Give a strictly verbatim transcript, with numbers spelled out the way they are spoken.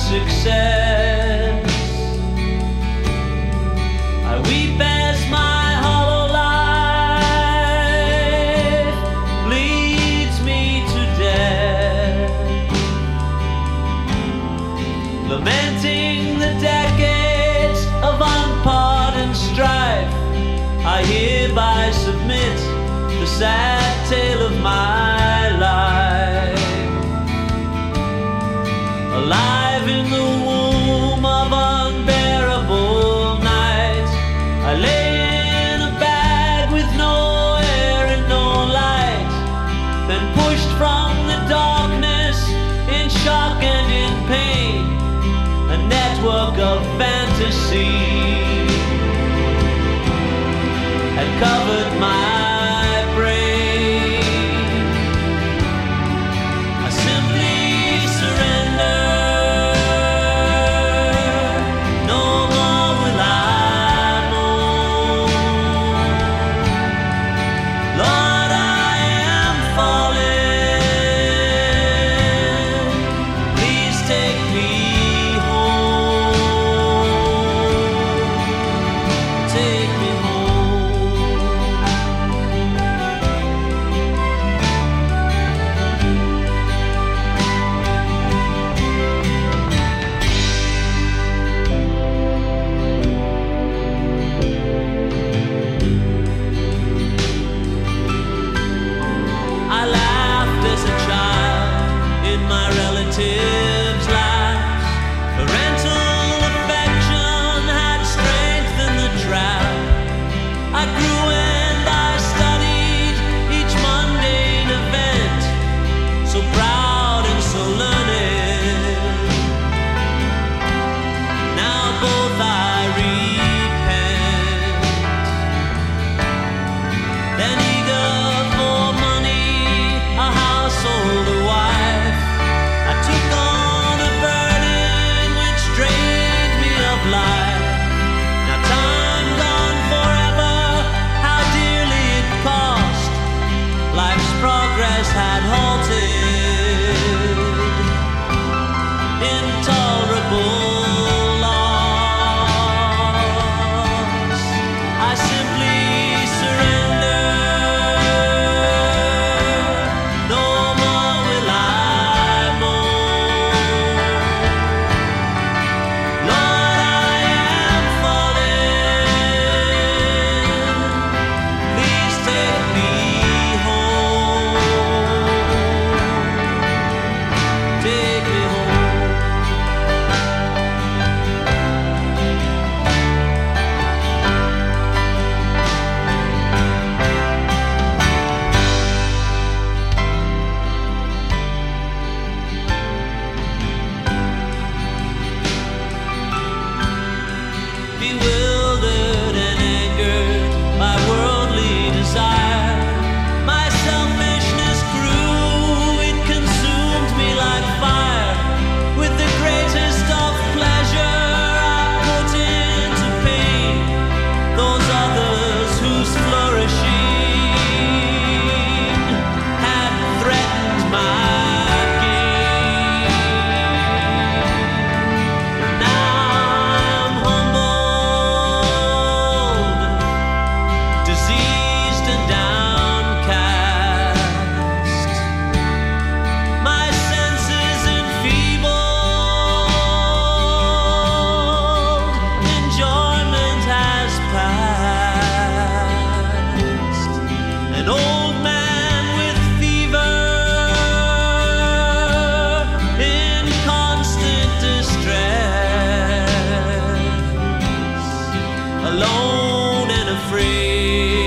success. I weep as my hollow life bleeds me to death, lamenting the decades of unpardoned strife. I hereby submit the sad tale of my life. Alive in the womb of unbearable night, I lay in a bag with no air and no light, then pushed from the darkness in shock and in pain, a network of fantasy had covered my brain. I simply surrender. No more will I mourn. Lord, I am falling. Please take me home. Take me home. I laughed as a child in my relatives' lives. Parental affection had strengthened the trap. I grew and I studied each mundane event, so proud and so learned. Now both I repent. Then eager for money, a household, a wife, I took on a burden which drained me of life. Now time gone forever, how dearly it cost. Life's progress had halted. Intolerable loss. I simply surrender. No more will I mourn. Lord, I am falling. Please take me home. Take me home. Bewildered and angered by worldly desire, my selfishness grew, it consumed me like fire. With the greatest of pleasure I put into pain those others whose flourishing had threatened my gain. Now I'm humbled, diseased and downcast, my senses enfeebled, enjoyment has passed. An old man with fever, in constant distress, alone and afraid.